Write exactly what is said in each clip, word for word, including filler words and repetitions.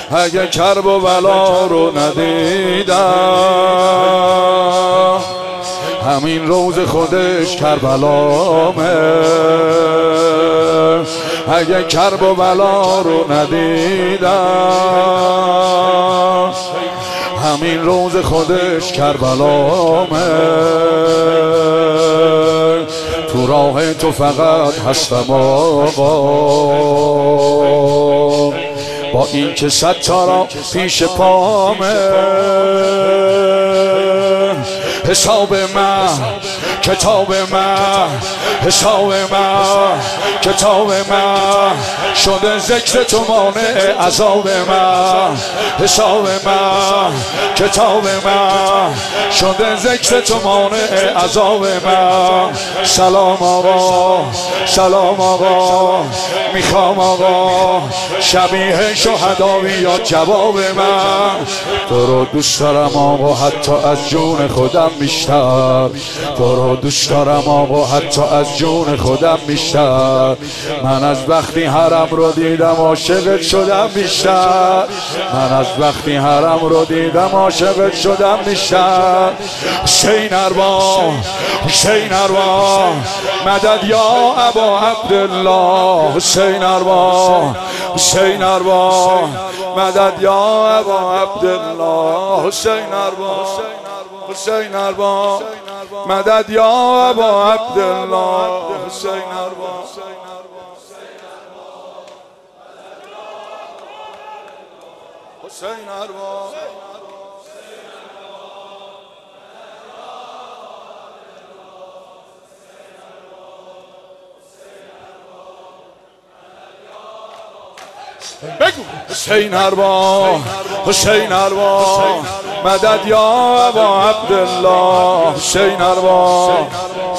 اگه کرب و بلا رو ندیدم همین روز خودش کربلامه. اگه کرب و بلا رو ندیدم همین روز خودش کربلامه. تو راه تو فقط هستم آقا، با این که ستارا پیش پامه. حساب من کتاب من، حساب من کتاب من، شده ذکر تو مانع عذاب من. حساب من کتاب من، شده ذکر تو مانع عذاب من. سلام آقا سلام آقا، میخوام آقا شبیه شهدا بیاد جواب من. تو رو دوست دارم آقا حتی از جون خودم بیشتر، تو رو دوست دارم آقا حتی از جون خودم بیشتر. من از وقتی حرم رو دیدم عاشقت شدم بیشتر، من از وقتی حرم رو دیدم عاشقت شدم بیشتر. حسین ارباب حسین ارباب مدد یا ابا عبدالله. حسین ارباب حسین ارباب مدد یا ابا عبدالله. حسین ارباب حسین ارباب مدد یا ابا عبدالله. حسین ارباب حسین ارباب بگو. حسین ارباب حسین ارباب مدد یا ابا عبدالله. حسین ارباب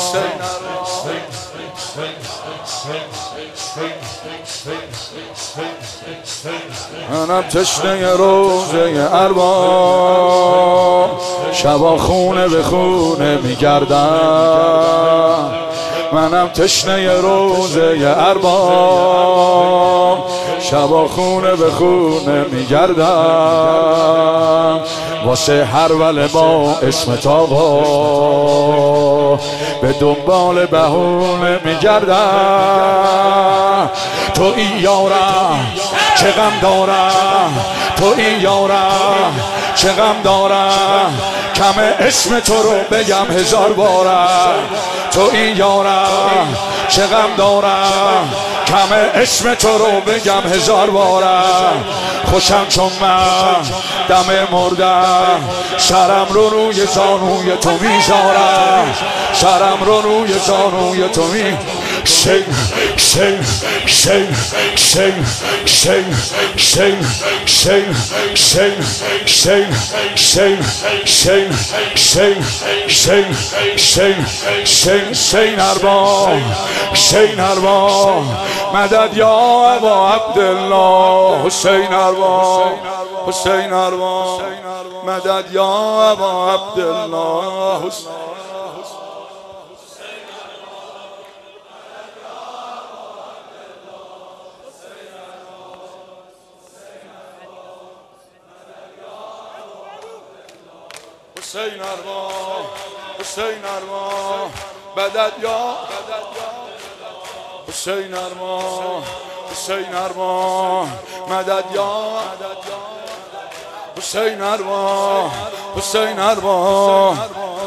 منم تشنه روزه ارباب، شبا خونه به خونه میگردم. منم تشنه روزه ارباب، شبا خونه به خونه میگردم. واسه هر وله با اسمت آقا به دنبال بهونه میگردم. تو این یارم چه غم دارم، تو این یارم چه غم دارم، کم اسم تو رو بگم هزار بارم. تو این یارم چه غم دارم، کم اسم تو رو بگم هزار بارم. خوشم چون من دم مردم، سرم رو روی زانوی تو میذارم، سرم رو روی زانوی تو می. شین شین شین شین شین شین شین شین شین شین شین شین شین شین شین شین ارباب شین ارباب مدد یا ابا عبدالله. حسین ارباب حسین ارباب مدد یا ابا عبدالله. حسین ارباب حسین ارباب مدد یا حسین ارباب حسین ارباب مدد یا حسین ارباب حسین ارباب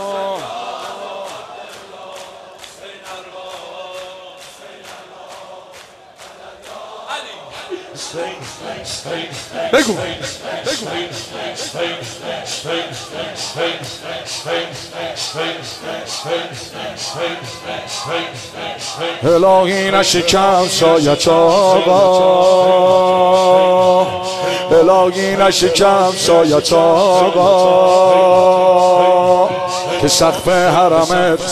بگو الهی نشکم سایت آقا، الهی نشکم سایت آقا، که سقف حرمت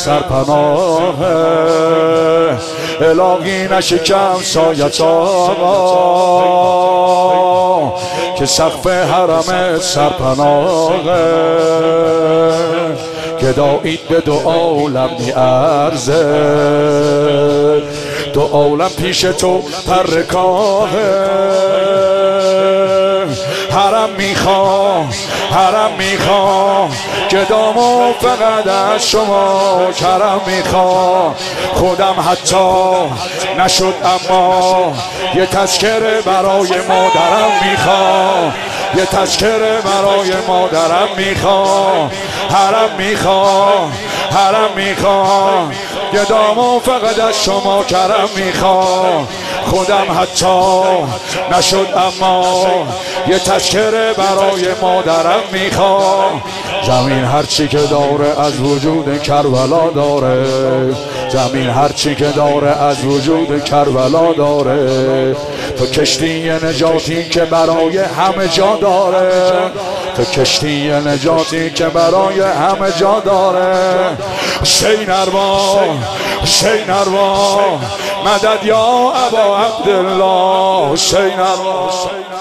سرپناهه. الهی نشکم سایت آقا، که سقف حرمت سرپناهه. گدایید به دو عالم میارزه، دو عالم پیش تو پرکاهه. حرم میخوام حرم میخوام گدامو فقط از شما کرم میخوام خودم حتی نشد اما یه تذکره برای مادرم میخوام یه تذکره برای مادرم میخوام حرم میخوام حرم میخوام گدامو فقط از شما کرم میخوام خودم حتی نشد اما یه تذکره برای مادرم میخوام زمین هرچی که داره از وجود کربلا داره زمین هرچی که داره از وجود کربلا داره تو کشتی نجاتی که برای همه جا داره تو کشتی نجاتی که برای همه جا داره حسین اروا حسین اروا مدد یا ابا عبدالله حسین اروا